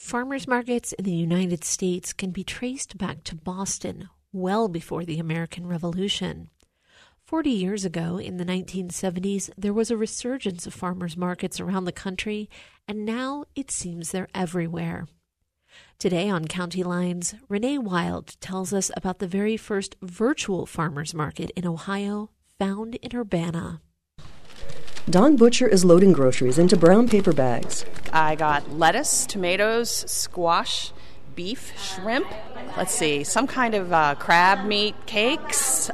Farmers markets in the United States can be traced back to Boston, well before the American Revolution. 40 years ago, in the 1970s, there was a resurgence of farmers markets around the country, and now it seems they're everywhere. Today on County Lines, Renee Wild tells us about the very first virtual farmers market in Ohio, found in Urbana. Dawn Butcher is loading groceries into brown paper bags. I got lettuce, tomatoes, squash, beef, shrimp. Let's see, some kind of crab meat cakes.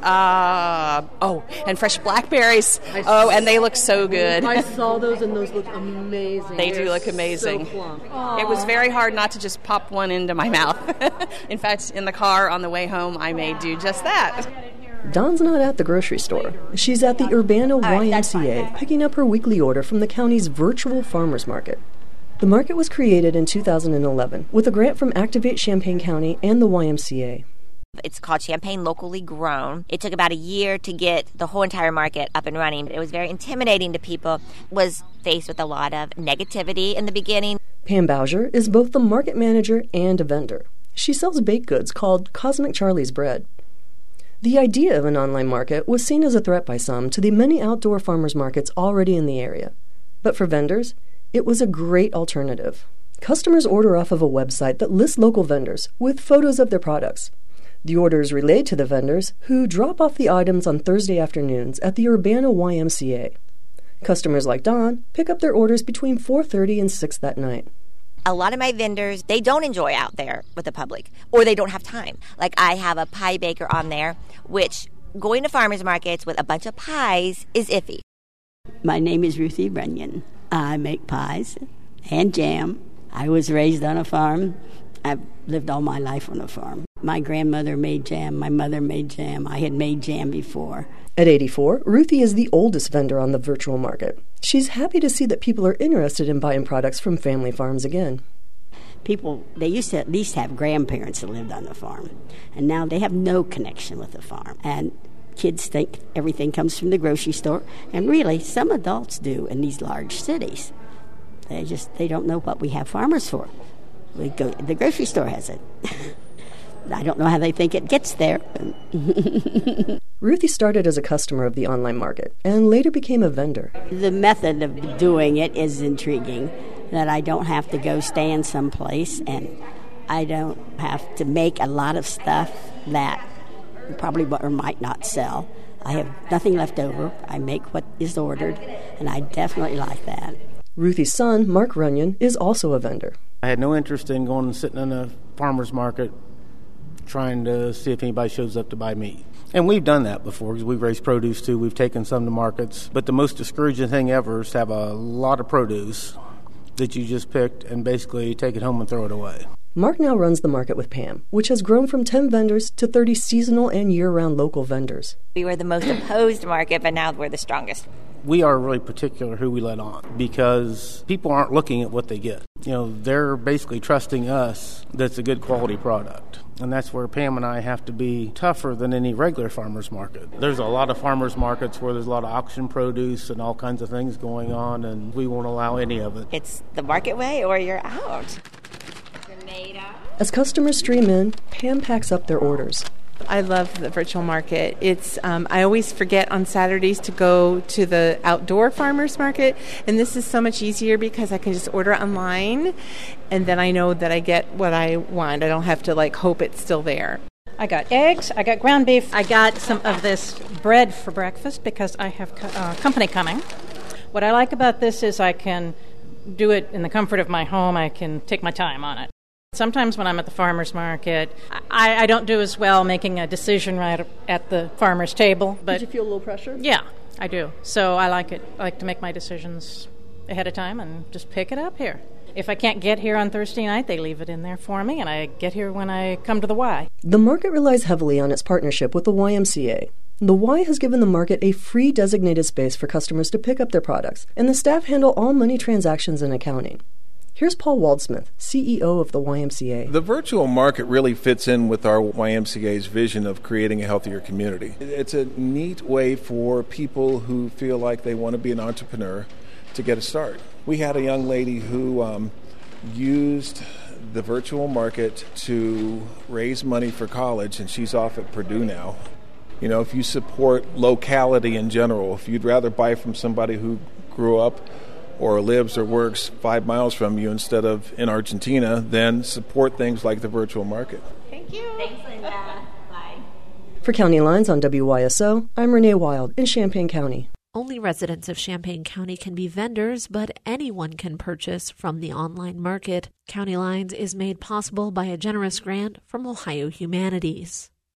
And fresh blackberries. And they look so good. I saw those, and those look amazing. They do look amazing. So plump. It was very hard not to just pop one into my mouth. In fact, in the car on the way home, I may do just that. Dawn's not at the grocery store. She's at the Urbana YMCA, picking up her weekly order from the county's virtual farmers market. The market was created in 2011 with a grant from Activate Champaign County and the YMCA. It's called Champaign Locally Grown. It took about a year to get the whole entire market up and running. It was very intimidating to people, was faced with a lot of negativity in the beginning. Pam Bowser is both the market manager and a vendor. She sells baked goods called Cosmic Charlie's Bread. The idea of an online market was seen as a threat by some to the many outdoor farmers markets already in the area. But for vendors, it was a great alternative. Customers order off of a website that lists local vendors with photos of their products. The order is relayed to the vendors, who drop off the items on Thursday afternoons at the Urbana YMCA. Customers like Dawn pick up their orders between 4:30 and 6 that night. A lot of my vendors, they don't enjoy out there with the public, or they don't have time. Like I have a pie baker on there, which going to farmers markets with a bunch of pies is iffy. My name is Ruthie Runyon. I make pies and jam. I was raised on a farm. I've lived all my life on a farm. My grandmother made jam. My mother made jam. I had made jam before. At 84, Ruthie is the oldest vendor on the virtual market. She's happy to see that people are interested in buying products from family farms again. People, they used to at least have grandparents that lived on the farm, and now they have no connection with the farm. And kids think everything comes from the grocery store, and really, some adults do in these large cities. They don't know what we have farmers for. The grocery store has it. I don't know how they think it gets there. Ruthie started as a customer of the online market and later became a vendor. The method of doing it is intriguing, that I don't have to go stand someplace and I don't have to make a lot of stuff that probably or might not sell. I have nothing left over. I make what is ordered, and I definitely like that. Ruthie's son, Mark Runyon, is also a vendor. I had no interest in going and sitting in a farmer's market trying to see if anybody shows up to buy meat. And we've done that before because we've raised produce too. We've taken some to markets. But the most discouraging thing ever is to have a lot of produce that you just picked and basically take it home and throw it away. Mark now runs the market with Pam, which has grown from 10 vendors to 30 seasonal and year-round local vendors. We were the most opposed market, but now we're the strongest. We are really particular who we let on because people aren't looking at what they get. They're basically trusting us that's a good quality product. And that's where Pam and I have to be tougher than any regular farmer's market. There's a lot of farmer's markets where there's a lot of auction produce and all kinds of things going on, and we won't allow any of it. It's the market way or you're out. As customers stream in, Pam packs up their orders. I love the virtual market. It's I always forget on Saturdays to go to the outdoor farmers market, and this is so much easier because I can just order online, and then I know that I get what I want. I don't have to hope it's still there. I got eggs, I got ground beef, I got some of this bread for breakfast because I have company coming. What I like about this is I can do it in the comfort of my home. I can take my time on it. Sometimes when I'm at the farmer's market, I don't do as well making a decision right at the farmer's table. But did you feel a little pressure? Yeah, I do. So I like it. I like to make my decisions ahead of time and just pick it up here. If I can't get here on Thursday night, they leave it in there for me, and I get here when I come to the Y. The market relies heavily on its partnership with the YMCA. The Y has given the market a free designated space for customers to pick up their products, and the staff handle all money transactions and accounting. Here's Paul Waldsmith, CEO of the YMCA. The virtual market really fits in with our YMCA's vision of creating a healthier community. It's a neat way for people who feel like they want to be an entrepreneur to get a start. We had a young lady who used the virtual market to raise money for college, and she's off at Purdue now. You know, if you support locality in general, if you'd rather buy from somebody who grew up or lives or works 5 miles from you instead of in Argentina, then support things like the virtual market. Thank you. Thanks, Linda. Bye. For County Lines on WYSO, I'm Renee Wild in Champaign County. Only residents of Champaign County can be vendors, but anyone can purchase from the online market. County Lines is made possible by a generous grant from Ohio Humanities.